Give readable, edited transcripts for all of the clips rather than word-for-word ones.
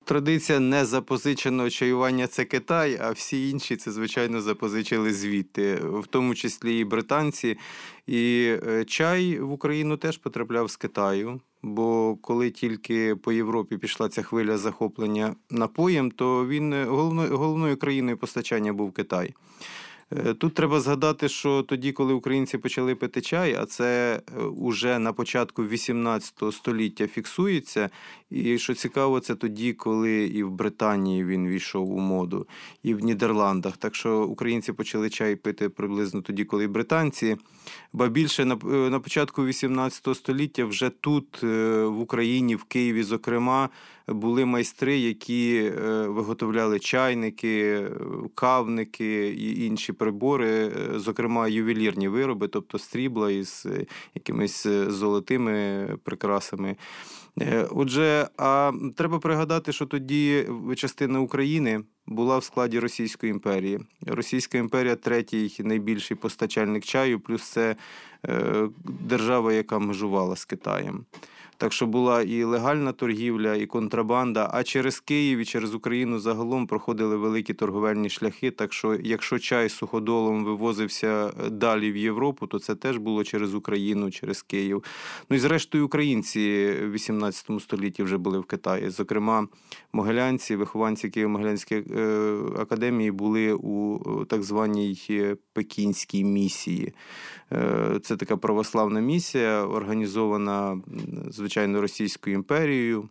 Традиція незапозиченого чаювання – це Китай, а всі інші – це, звичайно, запозичили звідти, в тому числі і британці. І чай в Україну теж потрапляв з Китаю, бо коли тільки по Європі пішла ця хвиля захоплення напоєм, то головною країною постачання був Китай. Тут треба згадати, що тоді, коли українці почали пити чай, а це уже на початку 18 століття фіксується, і що цікаво, це тоді, коли і в Британії він війшов у моду, і в Нідерландах. Так що українці почали чай пити приблизно тоді, коли і британці. Ба більше, на початку 18 століття вже тут, в Україні, в Києві, зокрема, були майстри, які виготовляли чайники, кавники і інші прибори, зокрема ювелірні вироби, тобто срібла із якимись золотими прикрасами. Отже, треба пригадати, що тоді частина України була в складі Російської імперії. Російська імперія – третій найбільший постачальник чаю, плюс це держава, яка межувала з Китаєм. Так що була і легальна торгівля, і контрабанда, а через Київ і через Україну загалом проходили великі торговельні шляхи, так що якщо чай суходолом вивозився далі в Європу, то це теж було через Україну, через Київ. Ну і зрештою українці в 18 столітті вже були в Китаї. Зокрема, могилянці, вихованці Києво-Могилянської академії були у так званій Пекінській місії. Це така православна місія, організована, звичайно, Російською імперією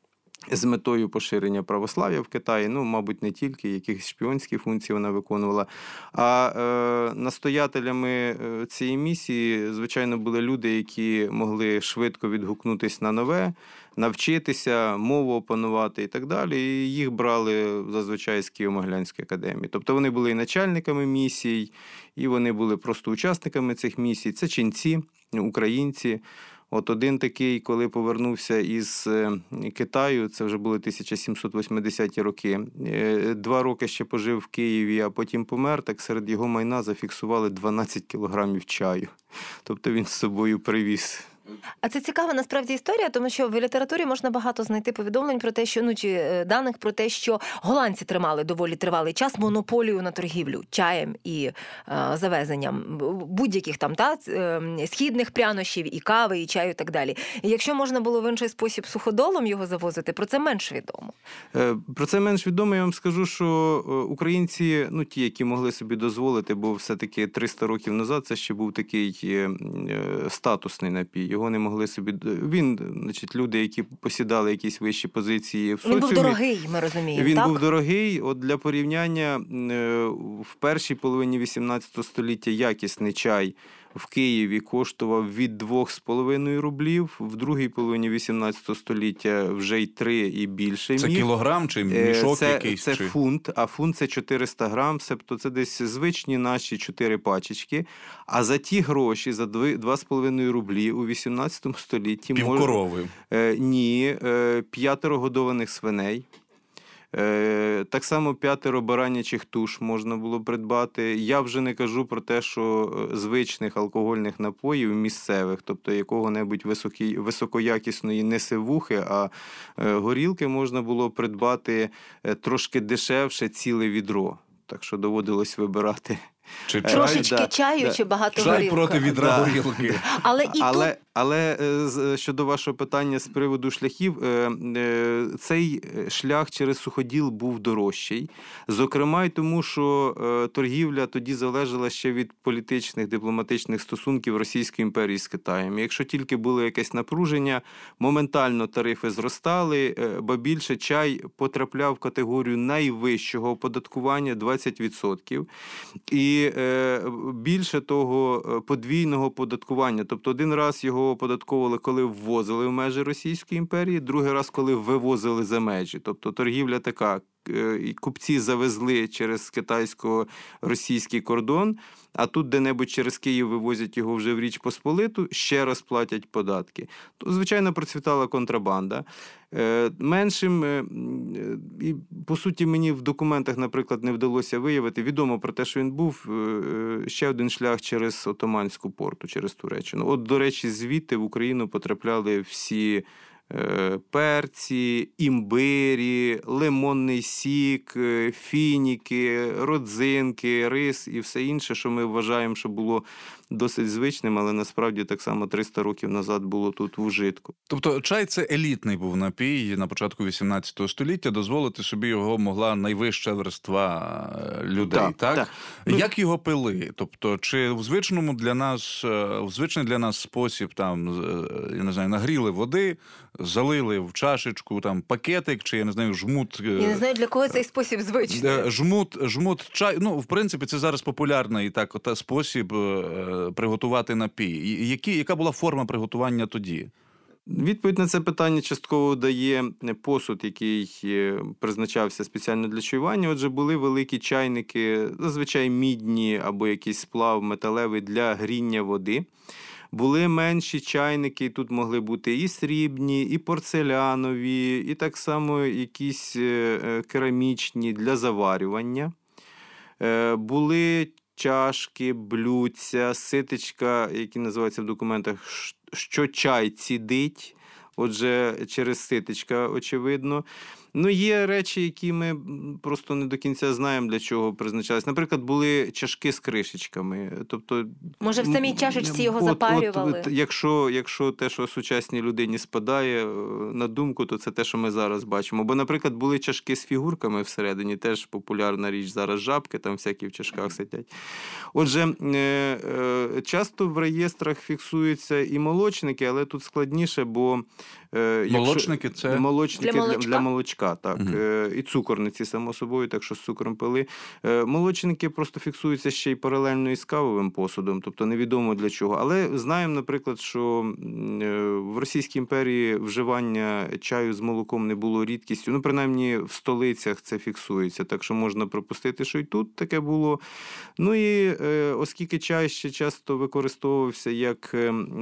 з метою поширення православ'я в Китаї. Ну, мабуть, не тільки, якихось шпіонські функції вона виконувала. А настоятелями цієї місії, звичайно, були люди, які могли швидко відгукнутися на нове, навчитися, мову опанувати і так далі. І їх брали зазвичай з Києво-Могилянської академії. Тобто вони були і начальниками місій, і вони були просто учасниками цих місій. Це ченці, українці. От один такий, коли повернувся із Китаю, це вже були 1780-ті роки, 2 роки ще пожив в Києві, а потім помер, так серед його майна зафіксували 12 кілограмів чаю. Тобто він з собою привіз. А це цікава насправді історія, тому що в літературі можна багато знайти повідомлень про те, що чи даних про те, що голландці тримали доволі тривалий час монополію на торгівлю чаєм і завезенням будь-яких там східних прянощів, і кави, і чаю, і так далі. І якщо можна було в інший спосіб суходолом його завозити, про це менш відомо. Про це менш відомо. Я вам скажу, що українці, ті, які могли собі дозволити, бо все-таки 300 років назад це ще був такий статусний напій. Його не могли собі... люди, які посідали якісь вищі позиції в соціумі. Він був дорогий, ми розуміємо, Він так? був дорогий. От для порівняння, в першій половині 18 століття якісний чай в Києві коштував від 2,5 рублів, в другій половині 18 століття вже й 3 і більше. Це кілограм чи мішок якийсь? Це фунт, а фунт – це 400 грам, тобто це десь звичні наші 4 пачечки. А за ті гроші, за 2,5 рублі у 18 столітті... Півкорови? Ні, 5 годованих свиней. Так само 5 баранячих туш можна було придбати. Я вже не кажу про те, що звичних алкогольних напоїв місцевих, тобто якого-небудь високоякісної не сивухи, а горілки можна було придбати трошки дешевше ціле відро. Так що доводилось вибирати. Трошечки чаю чи багато горілки? Чай проти відра горілки. Але щодо вашого питання з приводу шляхів, цей шлях через суходіл був дорожчий. Зокрема й тому, що торгівля тоді залежала ще від політичних, дипломатичних стосунків Російської імперії з Китаєм. Якщо тільки було якесь напруження, моментально тарифи зростали, ба більше чай потрапляв в категорію найвищого оподаткування – 20%. І більше того, подвійного оподаткування. Тобто один раз його оподатковували, коли ввозили в межі Російської імперії, другий раз, коли вивозили за межі. Тобто торгівля така. Купці завезли через китайсько-російський кордон, а тут де-небудь через Київ вивозять його вже в Річ Посполиту, ще раз платять податки. То, звичайно, процвітала контрабанда. Меншим, і по суті мені в документах, наприклад, не вдалося виявити, відомо про те, що він був ще один шлях через Отоманську порту, через Туреччину. От, до речі, звідти в Україну потрапляли всі перці, імбирі, лимонний сік, фініки, родзинки, рис і все інше, що ми вважаємо, що було досить звичним, але насправді так само 300 років назад було тут в ужитку. Тобто чай – це елітний був напій на початку 18 століття, дозволити собі його могла найвища верства людей, так? Так. Як його пили? Тобто, чи в звичний для нас спосіб, там, я не знаю, нагріли води, залили в чашечку, там, пакетик, чи, я не знаю, жмут... Я не знаю, для кого цей спосіб звичний. Жмут чай. Ну, в принципі, це зараз популярний спосіб приготувати напій. Яка була форма приготування тоді? Відповідь на це питання частково дає посуд, який призначався спеціально для чаювання. Отже, були великі чайники, зазвичай мідні або якийсь сплав металевий для гріння води. Були менші чайники, тут могли бути і срібні, і порцелянові, і так само якісь керамічні для заварювання. Були чашки, блюдця, ситечка, які називаються в документах, що чай цідить, отже, через ситечка, очевидно. Ну, є речі, які ми просто не до кінця знаємо, для чого призначалися. Наприклад, були чашки з кришечками. Тобто, може, в самій чашечці його запарювали? Якщо те, що сучасній людині спадає на думку, то це те, що ми зараз бачимо. Бо, наприклад, були чашки з фігурками всередині, теж популярна річ зараз, жабки, там всякі в чашках сидять. Отже, часто в реєстрах фіксуються і молочники, але тут складніше, бо... Молочники – це? Молочники для молочка, так. І цукорниці, само собою, так що з цукром пили. Молочники просто фіксуються ще й паралельно із кавовим посудом, тобто невідомо для чого. Але знаємо, наприклад, що в Російській імперії вживання чаю з молоком не було рідкістю. Ну, принаймні, в столицях це фіксується, так що можна припустити, що і тут таке було. Ну і оскільки чай ще часто використовувався як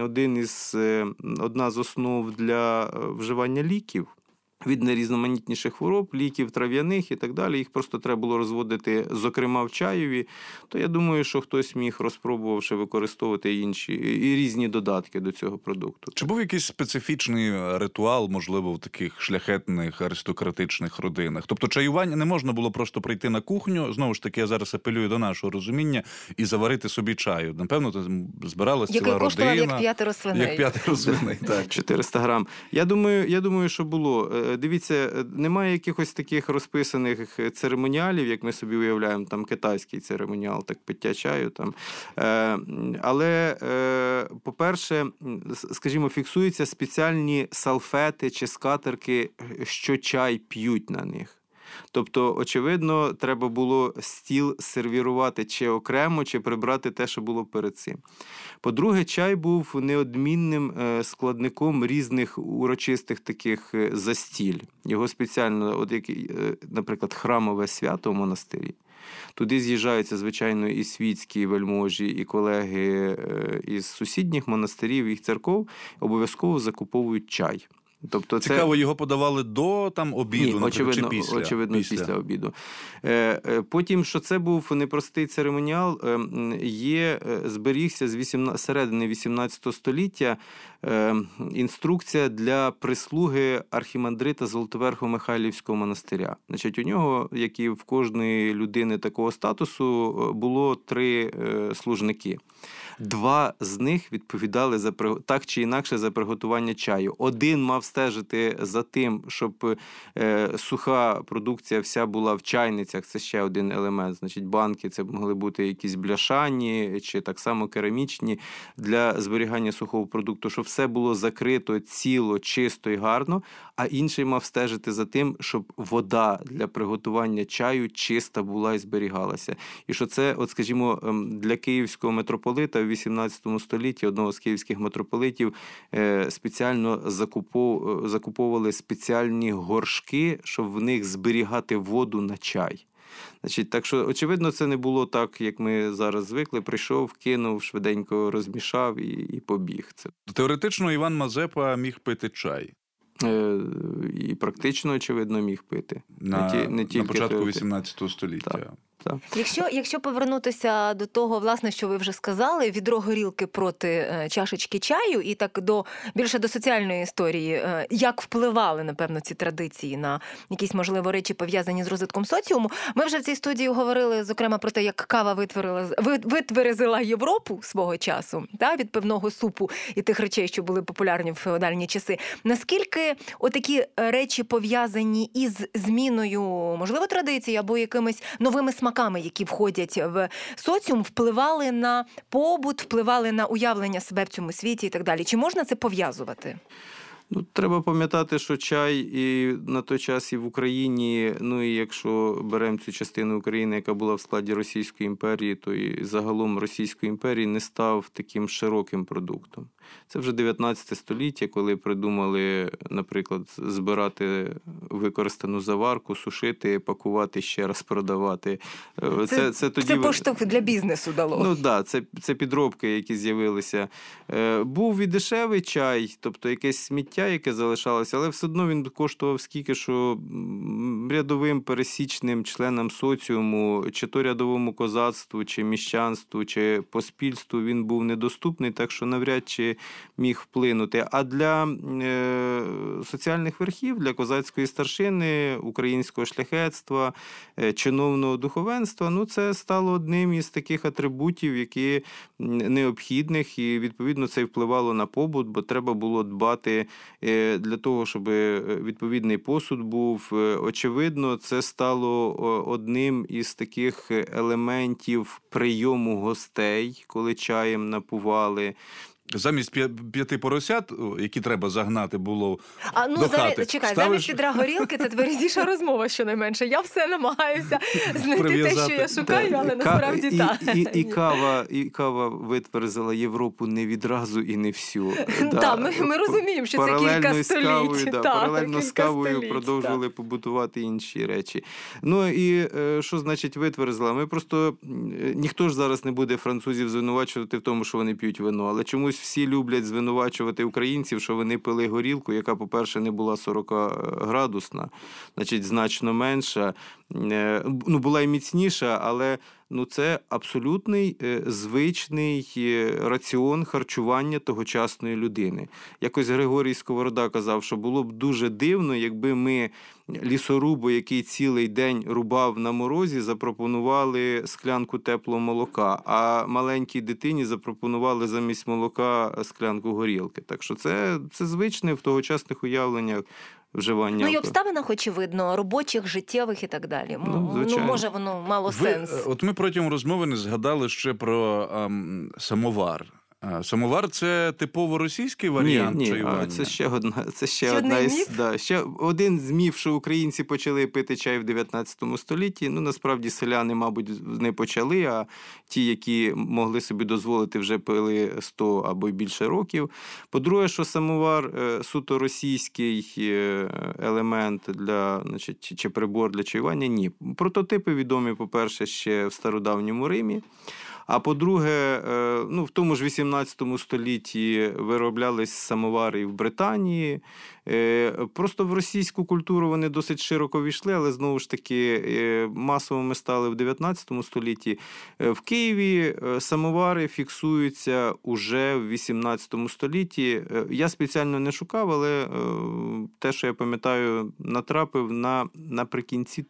одна з основ для вживання ліків від найрізноманітніших хвороб, ліків трав'яних і так далі, їх просто треба було розводити, зокрема в чаєві, то я думаю, що хтось міг, розпробувавши, використовувати інші і різні додатки до цього продукту. Чи був якийсь специфічний ритуал, можливо, в таких шляхетних аристократичних родинах? Тобто чаювання не можна було просто прийти на кухню, знову ж таки, я зараз апелюю до нашого розуміння, і заварити собі чаю. Напевно, збиралась ціла родина. Який коштував як 5 свиней. Як 5 свиней, так. 400 грам. Я думаю, що було. Дивіться, немає якихось таких розписаних церемоніалів, як ми собі уявляємо, там китайський церемоніал, так пиття чаю. Там. Але, по-перше, скажімо, фіксуються спеціальні салфети чи скатерки, що чай п'ють на них. Тобто, очевидно, треба було стіл сервірувати чи окремо, чи прибрати те, що було перед цим. По-друге, чай був неодмінним складником різних урочистих таких застіль. Його спеціально, от як, наприклад, храмове свято в монастирі. Туди з'їжджаються, звичайно, і світські вельможі, і колеги із сусідніх монастирів, їх церков, обов'язково закуповують чай. Тобто цікаво, його подавали до обіду, очевидно, чи після? Очевидно, після обіду. Потім, що це був непростий церемоніал, зберігся з середини 18 століття інструкція для прислуги архімандрита Золотоверхо-Михайлівського монастиря. Значить, у нього, як і в кожної людини такого статусу, було 3 служники. 2 з них відповідали так чи інакше за приготування чаю. Один мав стежити за тим, щоб суха продукція вся була в чайницях, це ще один елемент. Значить, банки це могли бути якісь бляшані чи так само керамічні для зберігання сухого продукту, щоб все було закрито, ціло, чисто і гарно, а інший мав стежити за тим, щоб вода для приготування чаю чиста була і зберігалася. І що це, от скажімо, для київського митрополита в 18 столітті, одного з київських митрополитів, спеціально закуповували спеціальні горшки, щоб в них зберігати воду на чай. Значить, так що, очевидно, це не було так, як ми зараз звикли. Прийшов, кинув, швиденько розмішав і побіг. Теоретично Іван Мазепа міг пити чай. І практично, очевидно, міг пити. На початку 18 століття. Так. Якщо повернутися до того, власне, що ви вже сказали, відро горілки проти чашечки чаю, і так більше до соціальної історії, як впливали, напевно, ці традиції на якісь, можливо, речі, пов'язані з розвитком соціуму. Ми вже в цій студії говорили, зокрема, про те, як кава витверезила Європу свого часу, від пивного супу і тих речей, що були популярні в феодальні часи. Наскільки отакі речі пов'язані із зміною, можливо, традицій або якимись новими смаками, які входять в соціум, впливали на побут, впливали на уявлення себе в цьому світі і так далі? Чи можна це пов'язувати? Треба пам'ятати, що чай і на той час і в Україні, і якщо беремо цю частину України, яка була в складі Російської імперії, то і загалом Російської імперії не став таким широким продуктом. Це вже 19 століття, коли придумали, наприклад, збирати використану заварку, сушити, пакувати, ще раз продавати. Це поштовх для бізнесу дало. Це підробки, які з'явилися. Був і дешевий чай, тобто якесь сміття, яке залишалося, але все одно він коштував скільки, що рядовим пересічним членам соціуму, чи то рядовому козацтву, чи міщанству, чи поспільству він був недоступний, так що навряд чи міг вплинути. А для соціальних верхів, для козацької старшини, українського шляхетства, чиновного духовенства, це стало одним із таких атрибутів, які необхідних, і, відповідно, це впливало на побут, бо треба було дбати для того, щоб відповідний посуд був. Очевидно, це стало одним із таких елементів прийому гостей, коли чаєм напували. Замість 5 поросят, які треба загнати, було до хати. Чекай, замість відра горілки це тверезіша розмова, щонайменше. Я все намагаюся знайти те, що я шукаю, але насправді так. І кава витверзила Європу не відразу і не всю. Ми розуміємо, що це кілька століть. Паралельно з кавою продовжували побутувати інші речі. І що значить витверзила? Ми просто, ніхто ж зараз не буде французів звинувачувати в тому, що вони п'ють вино, але чомусь всі люблять звинувачувати українців, що вони пили горілку, яка, по-перше, не була 40-градусна, значить, значно менша. Була і міцніша, але це абсолютний звичний раціон харчування тогочасної людини. Якось Григорій Сковорода казав, що було б дуже дивно, якби ми лісорубу, який цілий день рубав на морозі, запропонували склянку теплого молока, а маленькій дитині запропонували замість молока склянку горілки. Так що це звичне в тогочасних уявленнях вживання. І обставинах, очевидно, робочих, життєвих і так далі. Може, воно мало сенс. От ми протягом розмови не згадали ще про самовар. Самовар – це типово російський варіант чаювання? Це ще один з міф, що українці почали пити чай в 19 столітті. Насправді селяни, мабуть, не почали, а ті, які могли собі дозволити, вже пили 100 або й більше років. По-друге, що самовар суто російський елемент чи прибор для чаювання – ні. Прототипи відомі, по-перше, ще в стародавньому Римі. А по-друге, в тому ж 18 столітті вироблялись самовари і в Британії. Просто в російську культуру вони досить широко війшли, але, знову ж таки, масовими стали в 19 столітті. В Києві самовари фіксуються уже в 18 столітті. Я спеціально не шукав, але те, що я пам'ятаю, натрапив наприкінці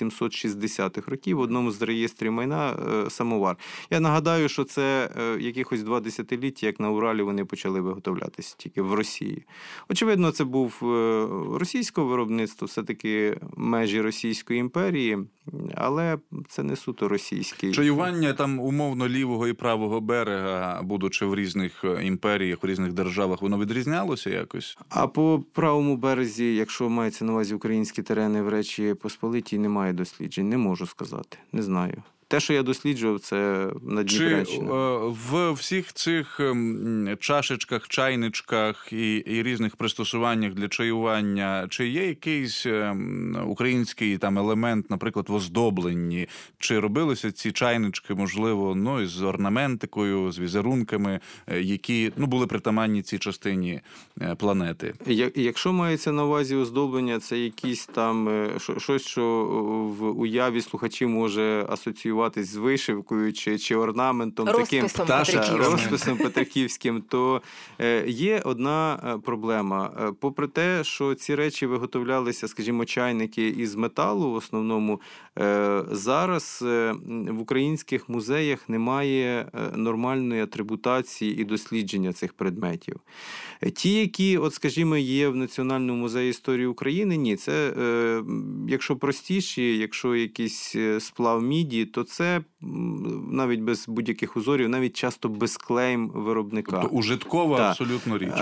1760-х років в одному з реєстрів майна самовар. Я нагадаю, що це якихось 2 десятиліття, як на Уралі вони почали виготовлятися тільки в Росії. Очевидно, це був російського виробництва, все-таки межі Російської імперії, але це не суто російський. Чаювання там умовно лівого і правого берега, будучи в різних імперіях, в різних державах, воно відрізнялося якось? А по правому березі, якщо мається на увазі українські терени в Речі Посполитій, немає досліджень, не можу сказати, не знаю. те, що я досліджував, це на Дніпрянщині. Чи в всіх цих чашечках, чайничках і різних пристосуваннях для чаювання, чи є якийсь український там елемент, наприклад, в оздобленні? Чи робилися ці чайнички, можливо, із орнаментикою, з візерунками, які були притаманні цій частині планети? Якщо мається на увазі оздоблення, це якісь там щось, що в уяві слухачів може асоціюватись з вишивкою чи орнаментом, розписом петриківським, то є одна проблема. Попри те, що ці речі виготовлялися, скажімо, чайники із металу в основному, зараз в українських музеях немає нормальної атрибутації і дослідження цих предметів. Ті, які, скажімо, є в Національному музеї історії України, ні. Це, якщо простіші, якщо якийсь сплав міді, то це навіть без будь-яких узорів, навіть часто без клейм виробника. Тобто ужиткова абсолютно річ.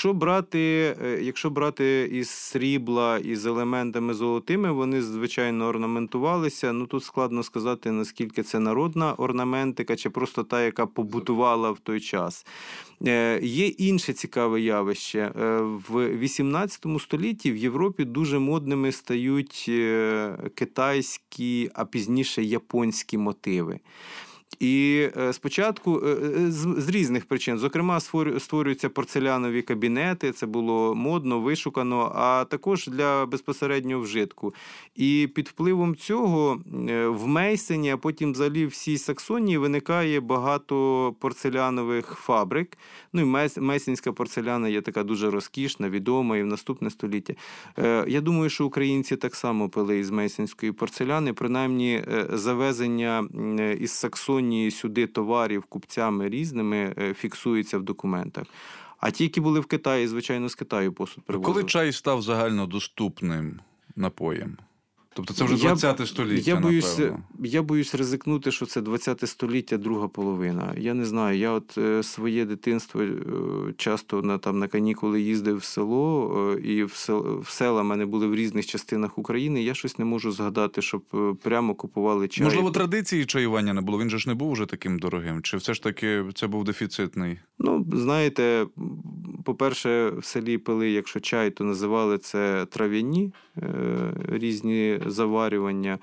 Якщо брати із срібла, із елементами золотими, вони, звичайно, орнаментувалися. Тут складно сказати, наскільки це народна орнаментика, чи просто та, яка побутувала в той час. Є інше цікаве явище. В 18 столітті в Європі дуже модними стають китайські, а пізніше японські мотиви. І спочатку з різних причин, зокрема, створюються порцелянові кабінети, це було модно, вишукано, а також для безпосереднього вжитку. І під впливом цього в Мейсені, а потім взагалі в всій Саксонії виникає багато порцелянових фабрик. І мейсенська порцеляна є така дуже розкішна, відома і в наступне століття. Я думаю, що українці так само пили із мейсенської порцеляни, принаймні завезення із Саксонії сюди товарів купцями різними фіксується в документах. А ті, які були в Китаї, звичайно, з Китаю посуд привозили. Коли чай став загальнодоступним напоєм? Тобто це вже 20 століття, напевно. Я боюсь ризикнути, що це 20 століття, друга половина. Я не знаю, я своє дитинство часто на канікули їздив в село, і в села в мене були в різних частинах України, я щось не можу згадати, щоб прямо купували чай. Можливо, традиції чаювання не було, він же ж не був уже таким дорогим, чи все ж таки це був дефіцитний? Знаєте, по-перше, в селі пили, якщо чай, то називали це трав'яні різні заварювання.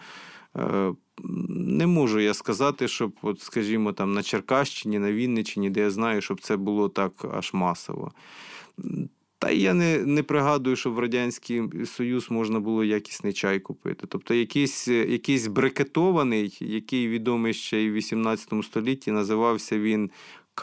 Не можу я сказати, щоб, скажімо, там на Черкащині, на Вінниччині, де я знаю, щоб це було так аж масово. Та я не пригадую, що в Радянський Союз можна було якісний чай купити. Тобто якийсь брикетований, який відомий ще й в 18 столітті, називався він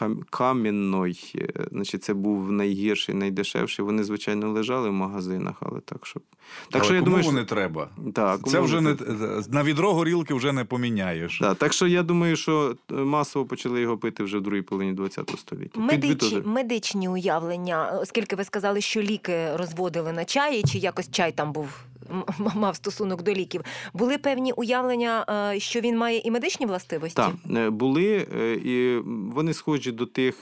камінной. Значить, це був найгірший, найдешевший. Вони, звичайно, лежали в магазинах, але так, щоб... Так, що я думаю, не треба. Так, це вже на відро горілки вже не поміняєш. Так, що я думаю, що масово почали його пити вже в другій половині ХХ століття. Медичні уявлення, оскільки ви сказали, що ліки розводили на чаї, чи якось чай там мав стосунок до ліків. Були певні уявлення, що він має і медичні властивості? Так, були, і вони схожі до тих,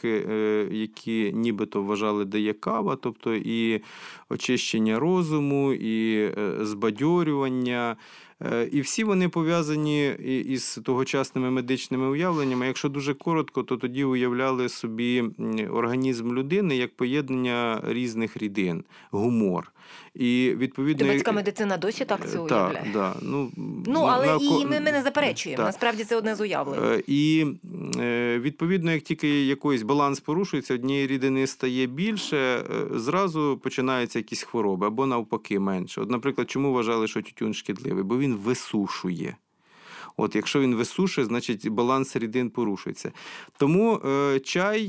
які нібито вважали, де є кава, тобто і очищення розуму, і збадьорювання. І всі вони пов'язані із тогочасними медичними уявленнями. Якщо дуже коротко, то тоді уявляли собі організм людини як поєднання різних рідин, гумор. І відповідно... Тибетська медицина досі так це уявляє? Так. Але ми не заперечуємо. Так. Насправді це одне з уявлень. І відповідно, як тільки якийсь баланс порушується, однієї рідини стає більше, зразу починаються якісь хвороби, або навпаки менше. Наприклад, чому вважали, що тютюн шкідливий? Бо він висушує. Якщо він висушує, значить баланс рідин порушується. Тому чай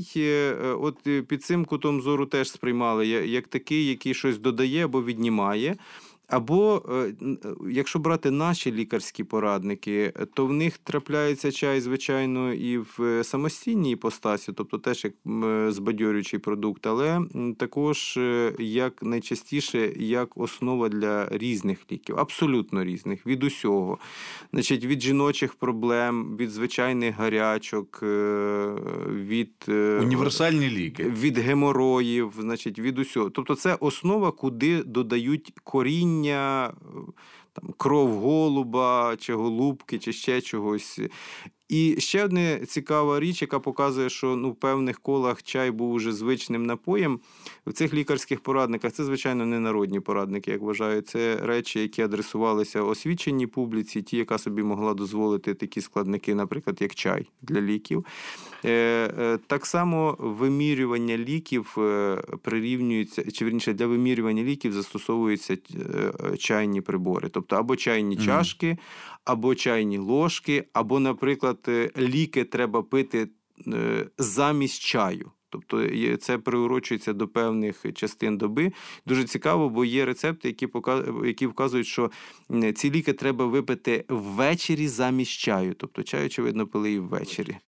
під цим кутом зору теж сприймали як такий, який щось додає або віднімає. Або, якщо брати наші лікарські порадники, то в них трапляється чай, звичайно, і в самостійній іпостасі, тобто теж як збадьорюючий продукт, але також як найчастіше як основа для різних ліків, абсолютно різних, від усього. Значить, від жіночих проблем, від звичайних гарячок, від... Універсальні ліки. Від геморроїв, значить, від усього. Тобто це основа, куди додають коріння там кров голуба, чи голубки, чи ще чогось. І ще одна цікава річ, яка показує, що в певних колах чай був уже звичним напоєм. В цих лікарських порадниках, це, звичайно, не народні порадники, як вважаю, це речі, які адресувалися освіченій публіці, ті, яка собі могла дозволити такі складники, наприклад, як чай для ліків. Так само вимірювання ліків прирівнюється, чи вірніше, для вимірювання ліків застосовуються чайні прибори. Тобто або чайні чашки, або чайні ложки, або, наприклад, ліки треба пити замість чаю. Тобто це приурочується до певних частин доби. Дуже цікаво, бо є рецепти, які вказують, що ці ліки треба випити ввечері замість чаю. Тобто чай, очевидно, пили і ввечері.